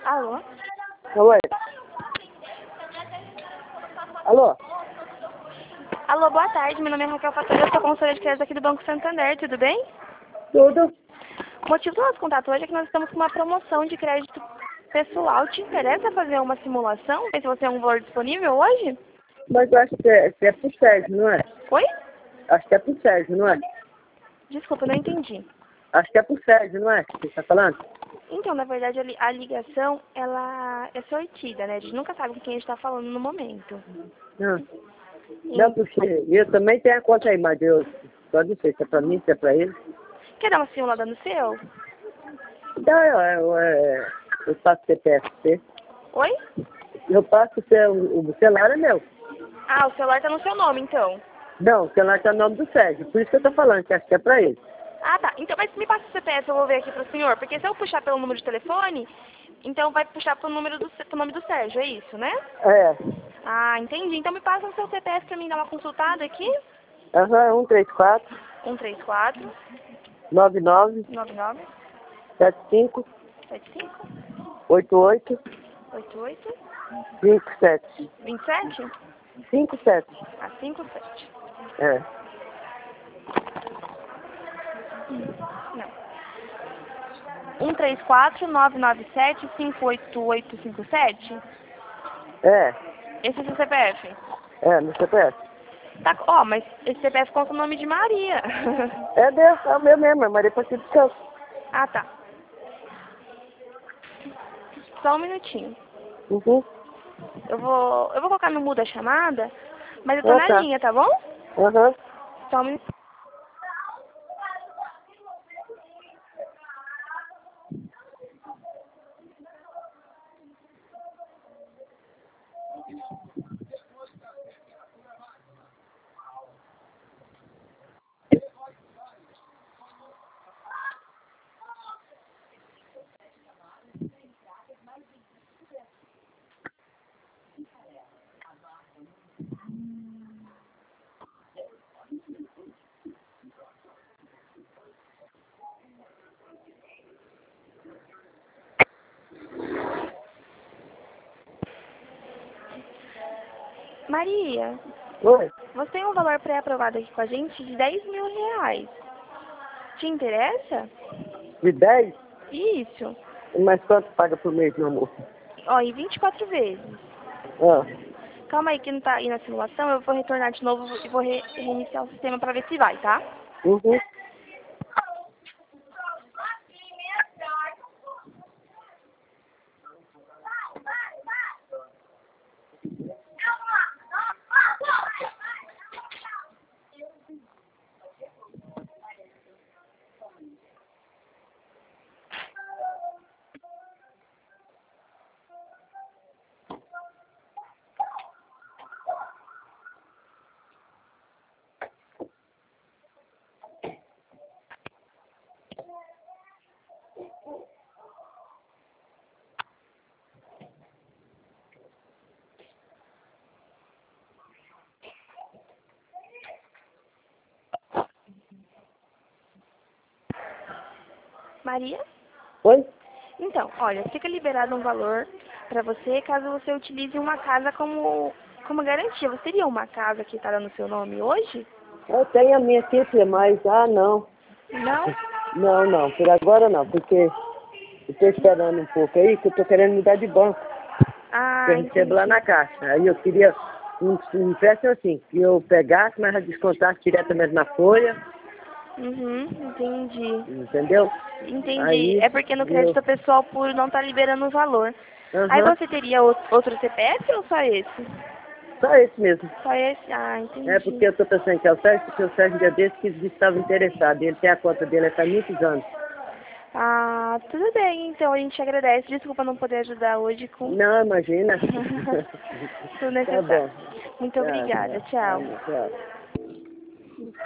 Alô? Oi. Alô? Alô, boa tarde. Meu nome é Raquel Fatori, eu sou consultora de crédito aqui do Banco Santander, tudo bem? Tudo? O motivo do nosso contato hoje é que nós estamos com uma promoção de crédito pessoal. Te interessa fazer uma simulação? Ver se você tem um valor disponível hoje? Mas eu acho que é pro Sérgio, não é? Oi? Acho que é pro Sérgio, não é? Desculpa, eu não entendi. Acho que é pro Sérgio, não é? Que você está falando? Então, na verdade, a ligação, ela é sortida, né? A gente nunca sabe com quem a gente está falando no momento. Não. Não, porque eu também tenho a conta aí, mas eu só não sei se é pra mim, se é pra ele. Quer dar uma simulada no seu? Então, eu passo o CPF pra você. Oi? Eu passo o celular é meu. Ah, o celular tá no seu nome, então. Não, o celular tá no nome do Sérgio. Por isso que eu tô falando, que acho que é pra ele. Ah, tá. Então, mas me passa o CPF, eu vou ver aqui pro senhor. Porque se eu puxar pelo número de telefone, então vai puxar pro nome do Sérgio, é isso, né? É. Ah, entendi. Então me passa o seu CPF pra mim dar uma consultada aqui. Aham, 134 134 99 99 75 75 88 88 57 27 57. a 57. É. Não. 134 997 58857. É. Esse é o seu CPF. É, no CPF. Tá, ó, mas esse CPF conta o nome de Maria. É Deus, é o meu mesmo, é Maria Patrícia dos Santos. Ah, tá. Só um minutinho. Uhum. Eu vou colocar no mudo a chamada, mas eu tô Ah, na tá. linha, tá bom? Aham. Só um minutinho. Maria, Oi. você tem um valor pré-aprovado aqui com a gente de R$ 10.000. Te interessa? De 10? Isso. Mas quanto paga por mês, meu amor? Ó, em 24 vezes. Ah. Calma aí que não tá aí na simulação, eu vou retornar de novo e vou reiniciar o sistema pra ver se vai, tá? Uhum. Maria? Oi? Então, olha, fica liberado um valor pra você caso você utilize uma casa como garantia. Você teria uma casa que está no seu nome hoje? Eu tenho a minha aqui, filha, mas, não. Não? Não, por agora não, porque eu tô esperando um pouco aí, que eu tô querendo mudar de banco. Que Ah, eu recebo lá entendi. na caixa. Aí eu queria um empréstimo assim, que eu pegasse, mas descontasse diretamente na folha, Uhum, entendi. entendeu? Entendi. Aí É porque no eu. crédito pessoal puro não tá liberando o valor. Aí Aham, você teria outro CPF ou só esse? só esse mesmo. Só esse? Ah, É entendi. porque eu tô pensando que é o Sérgio, porque o Sérgio um dia desse que estava interessado. Ele tem a conta dele há muitos anos. Ah, tudo bem, então a gente agradece. Desculpa não poder ajudar hoje com Não, imagina. tudo Tá necessário. bom. Muito Tchau, obrigada, tchau. tchau. Tchau.